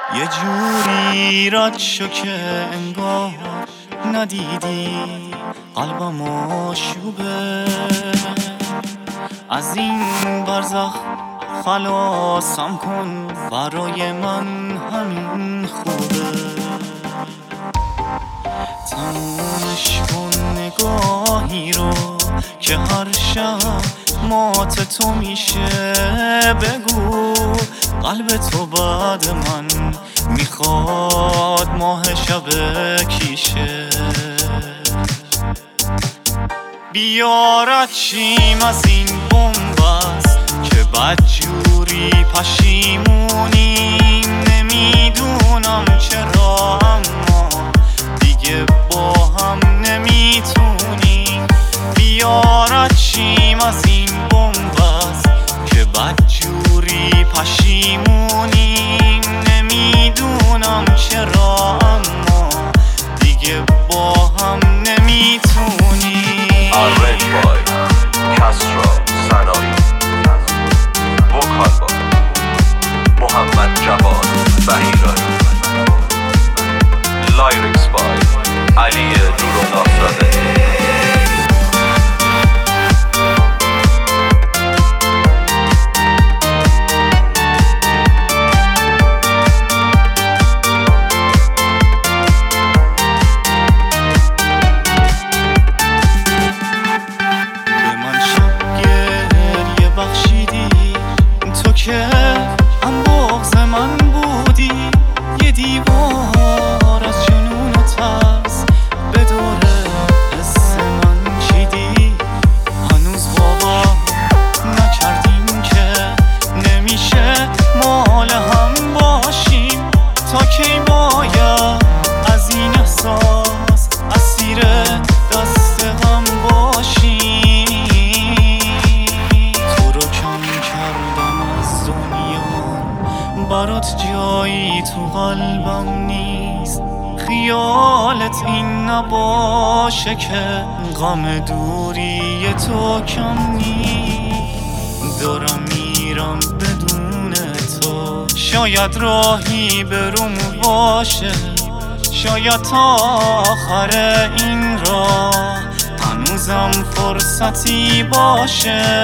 یه جوری رد شو که انگار ندیدی قلبم آشوبه، از این برزخ خلاصم کن، برای من همین خوبه. تمومش کن نگاهی رو که هر شب مات تو میشه، بگو قلب تو بعد من میخواد ماه شب کیشه. بیارد چیم از این بنبست که بدجوری پشیمونیم، نمیدونم چرا اما دیگه با هم نمیتونیم. بیارد چیم از این بنبست که بدجوری پشیمونیم، نمیدونم چرا اما دیگه با هم نمیتونیم. Arranged by Castro Sanai, vocal by Mohammad Javad Bahirani, lyrics by Ali Nurullah Zadeh. که هم بغض من بودی، یه دیوار از جنون و ترس به دور حس من چیدی. هنوز باور نکردیم که نمیشه مال هم باشیم، تا کی باید از این احساس اسیر دست هم باشیم. تو رو کم کردم از دنیا، برات جایی تو قلبم نیست، خیالت این نباشه که غم دوری تو کم نیست. دارم میرم بدون تو، شاید راهی بروم باشه، شاید تا آخر این راه هنوزم فرصتی باشه.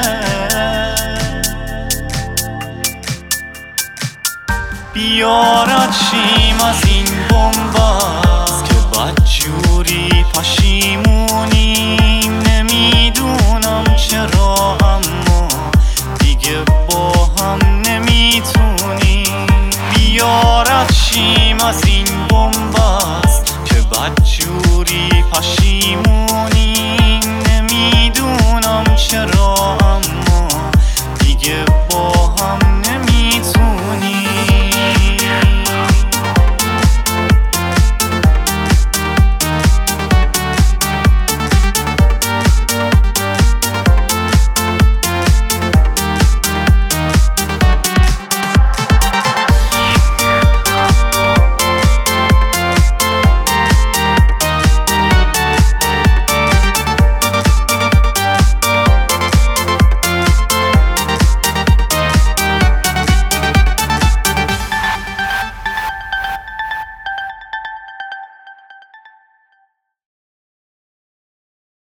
بیارد شیم از این بنبست که بدجوری پشیمونیم، نمیدونم چرا اما دیگه با هم نمیتونیم. بیارد شیم از این بنبست که بدجوری پشیمونیم،